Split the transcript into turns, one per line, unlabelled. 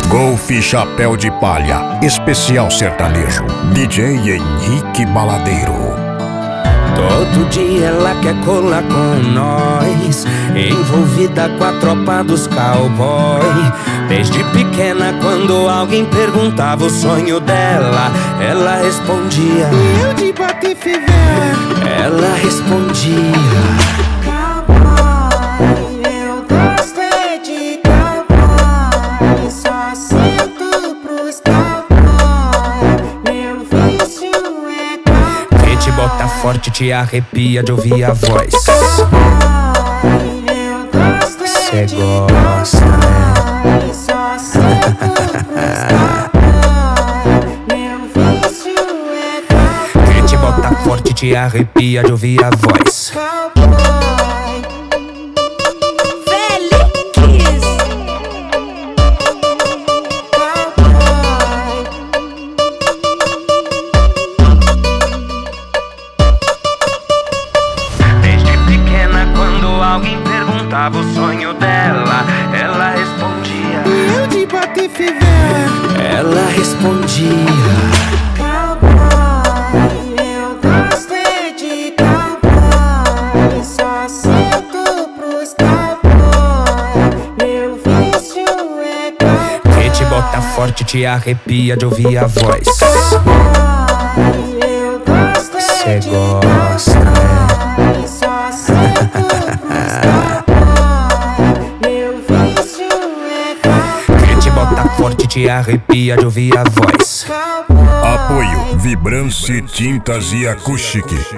Golf Chapéu de Palha, especial sertanejo, DJ Henrique Baladeiro.
Todo dia ela quer colar com nós, envolvida com a tropa dos cowboy. Desde pequena, quando alguém perguntava o sonho dela, ela respondia:
eu de Patife velho.
Ela respondia:
cowboy, eu gosto é de cowboy, só sinto pros cowboy, meu vício é cowboy.
Quem te bota forte te arrepia de ouvir a voz.
Cowboy, eu gosto
Cê
é de
gosta,
cowboy, só sinto pros cowboy, meu vício é cowboy.
quem te bota forte te arrepia de ouvir a voz. Desde pequena, quando alguém perguntava o sonho dela, ela respondia:
eu de Patife velho.
Ela respondia:
Cowboy, eu gosto é de cowboy, só sinto pros cowboy, meu vício é cowboy.
quem te bota forte te arrepia de ouvir a voz.
Cowboy, eu gosto é
Cê
de
gosta,
cowboy, só sinto pros cowboy, meu vício é cowboy.
quem te bota forte te arrepia de ouvir a voz.
Apoio Vibrance Tintas e Acústica.